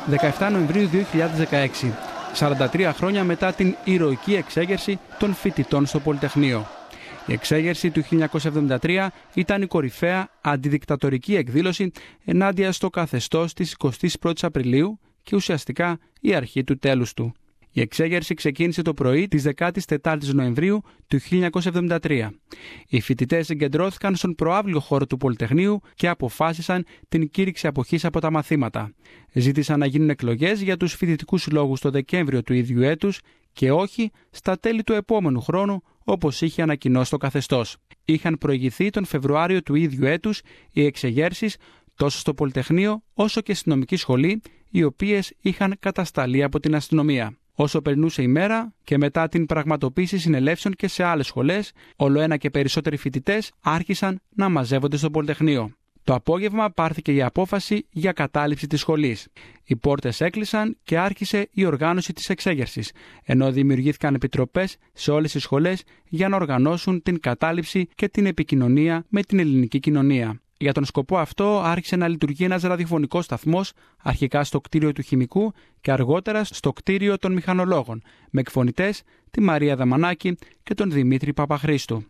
17 Νοεμβρίου 2016, 43 χρόνια μετά την ηρωική εξέγερση των φοιτητών στο Πολυτεχνείο. Η εξέγερση του 1973 ήταν η κορυφαία αντιδικτατορική εκδήλωση ενάντια στο καθεστώς της 21ης Απριλίου και ουσιαστικά η αρχή του τέλους του. Η εξέγερση ξεκίνησε το πρωί της 14ης Νοεμβρίου του 1973. Οι φοιτητές συγκεντρώθηκαν στον προαύλιο χώρο του Πολυτεχνείου και αποφάσισαν την κήρυξη αποχής από τα μαθήματα. Ζήτησαν να γίνουν εκλογές για τους φοιτητικούς λόγους το Δεκέμβριο του ίδιου έτους και όχι στα τέλη του επόμενου χρόνου, όπως είχε ανακοινώσει το καθεστώς. Είχαν προηγηθεί τον Φεβρουάριο του ίδιου έτους οι εξεγέρσεις τόσο στο Πολυτεχνείο όσο και στη νομική σχολή, οι οποίες είχαν κατασταλεί από την αστυνομία. Όσο περνούσε η μέρα και μετά την πραγματοποίηση συνελεύσεων και σε άλλες σχολές, ολοένα και περισσότεροι φοιτητές άρχισαν να μαζεύονται στο Πολυτεχνείο. Το απόγευμα πάρθηκε η απόφαση για κατάληψη της σχολής. Οι πόρτες έκλεισαν και άρχισε η οργάνωση της εξέγερσης, ενώ δημιουργήθηκαν επιτροπές σε όλες τις σχολές για να οργανώσουν την κατάληψη και την επικοινωνία με την ελληνική κοινωνία. Για τον σκοπό αυτό άρχισε να λειτουργεί ένας ραδιοφωνικός σταθμός, αρχικά στο κτίριο του Χημικού και αργότερα στο κτίριο των Μηχανολόγων, με εκφωνητές τη Μαρία Δαμανάκη και τον Δημήτρη Παπαχρήστου.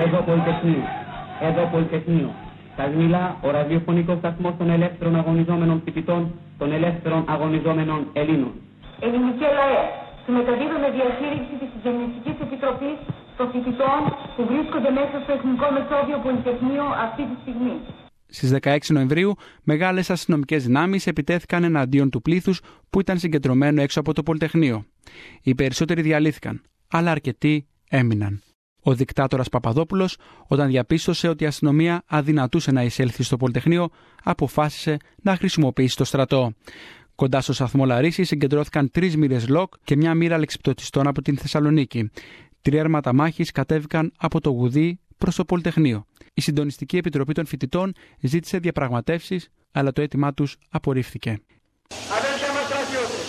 Εδώ Πολυτεχνείο. Σας μιλά ο ραδιοφωνικός σταθμός των ελεύθερων αγωνιζόμενων φοιτητών, των ελεύθερων αγωνιζόμενων Ελλήνων. Ελληνικέ λαέ, σου μεταδίδουμε διαχείριση της Συγγενιστικής Επιτροπής των φοιτητών που βρίσκονται μέσα στο Εθνικό Μεσόβιο Πολυτεχνείο αυτή τη στιγμή. Στις 16 Νοεμβρίου, μεγάλες αστυνομικές δυνάμεις επιτέθηκαν εναντίον του πλήθους που ήταν συγκεντρωμένο έξω από το Πολυτεχνείο. Οι περισσότεροι διαλύθηκαν, αλλά αρκετοί έμειναν. Ο δικτάτορας Παπαδόπουλος, όταν διαπίστωσε ότι η αστυνομία αδυνατούσε να εισέλθει στο Πολυτεχνείο, αποφάσισε να χρησιμοποιήσει το στρατό. Κοντά στο σταθμό Λαρίση συγκεντρώθηκαν 3 μοίρες λοκ και μια μοίρα αλεξιπτωτιστών από την Θεσσαλονίκη. 3 άρματα μάχης κατέβηκαν από το Γουδί προς το Πολυτεχνείο. Η Συντονιστική Επιτροπή των Φοιτητών ζήτησε διαπραγματεύσεις, αλλά το αίτημά τους απορρίφθηκε. Αδέρφια μας στρατιώτες,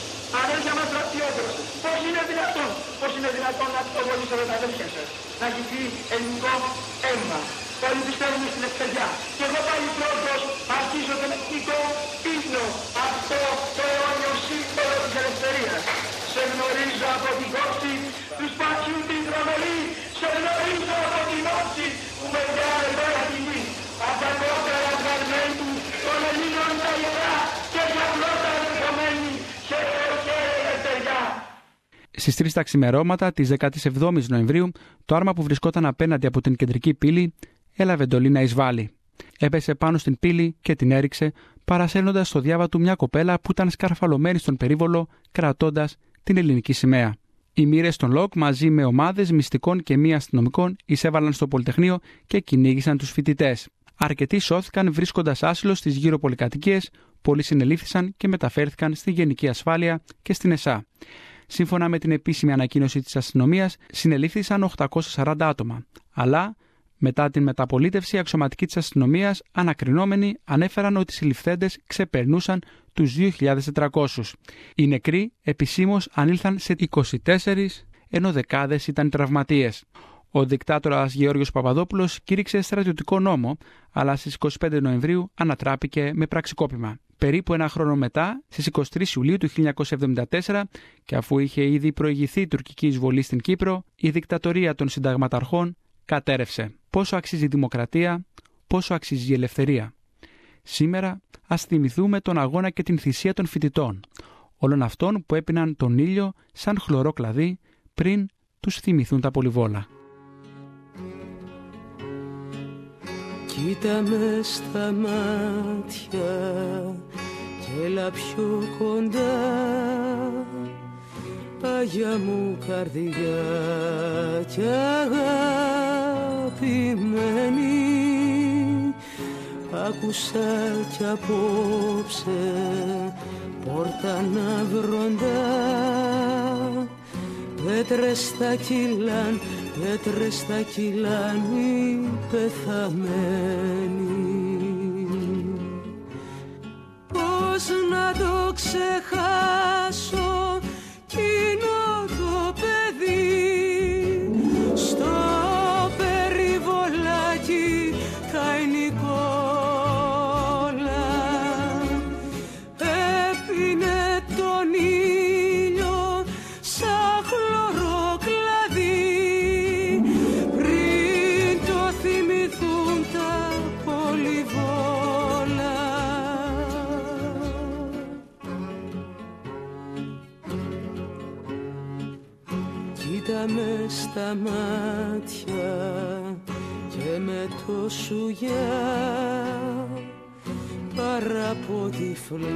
πώς είναι δυνατόν να πυροβολήσετε τα αδέρφια σας, να χυθεί ελληνικό αίμα. Όλοι πιστεύουμε στην ελευθεριά. Και εγώ πάλι πρώτος αρχίζω τον εθνικό ύμνο, αυτό το αιώνιο σύμβολο της ελευθερίας. Σε γνωρίζω από την κόψη του σπαθιού την τρομερή, σε γνωρίζω από την όψη που με βγάλε τώρα τη γη. Απ' τα κότερα βγαλμένου των Ελλήνων τα ιερά και για πρώτα δεχομένη σε ελευθεριά. Στις 3 τα ξημερώματα της 17ης Νοεμβρίου, το άρμα που βρισκόταν απέναντι από την κεντρική πύλη έλαβε εντολή να εισβάλλει. Έπεσε πάνω στην πύλη και την έριξε, παρασέρνοντας στο διάβα του μια κοπέλα που ήταν σκαρφαλωμένη στον περίβολο, κρατώντας την ελληνική σημαία. Οι μοίρες των ΛΟΚ μαζί με ομάδες μυστικών και μη αστυνομικών εισέβαλαν στο Πολυτεχνείο και κυνήγησαν τους φοιτητές. Αρκετοί σώθηκαν βρίσκοντας άσυλο στις γύρω πολυκατοικίες, πολλοί συνελήφθησαν και μεταφέρθηκαν στη Γενική Ασφάλεια και στην ΕΣΑ. Σύμφωνα με την επίσημη ανακοίνωση της αστυνομίας, συνελήφθησαν 840 άτομα. Αλλά μετά την μεταπολίτευση, οι αξιωματικοί της αστυνομίας ανακρινόμενοι ανέφεραν ότι οι συλληφθέντες ξεπερνούσαν τους 2.400. Οι νεκροί επισήμως ανήλθαν σε 24, ενώ δεκάδες ήταν τραυματίες. Ο δικτάτορας Γεώργιος Παπαδόπουλος κήρυξε στρατιωτικό νόμο, αλλά στις 25 Νοεμβρίου ανατράπηκε με πραξικόπημα. Περίπου ένα χρόνο μετά, στις 23 Ιουλίου του 1974, και αφού είχε ήδη προηγηθεί η τουρκική εισβολή στην Κύπρο, η δικτατορία των συνταγματαρχών κατέρευσε. Πόσο αξίζει η δημοκρατία, πόσο αξίζει η ελευθερία. Σήμερα ας θυμηθούμε τον αγώνα και την θυσία των φοιτητών, όλων αυτών που έπιναν τον ήλιο σαν χλωρό κλαδί πριν τους θυμηθούν τα πολυβόλα. Κοίτα με στα μάτια και έλα πιο κοντά, παγιά μου καρδιά κι αγαπημένη. Άκουσα κι απόψε πόρτα να βροντά, πέτρες θα κυλάν, πέτρες θα κυλάνει πεθαμένοι. Πώς να το ξεχάσω κοινό το παιδί, στο περιβολάκι τα Νικόλα έπινε μες στα μάτια και με το σουγιά παρά από τη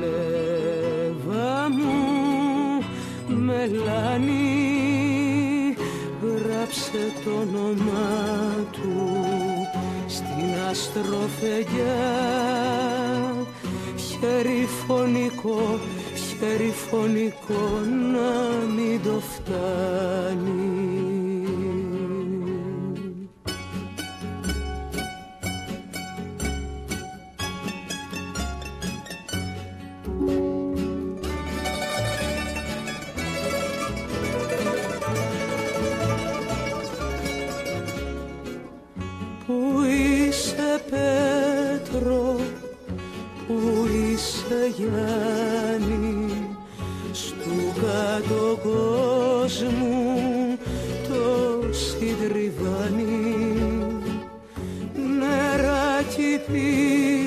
φλέβα μου μελάνι γράψε το όνομά του στην αστροφεγγιά χέρι φωνικό να μην το φτάνει. Πού είσαι Πέτρο, πού είσαι Γιάννη, στου κάτω κόσμου το συντριβάνι νεράκι πι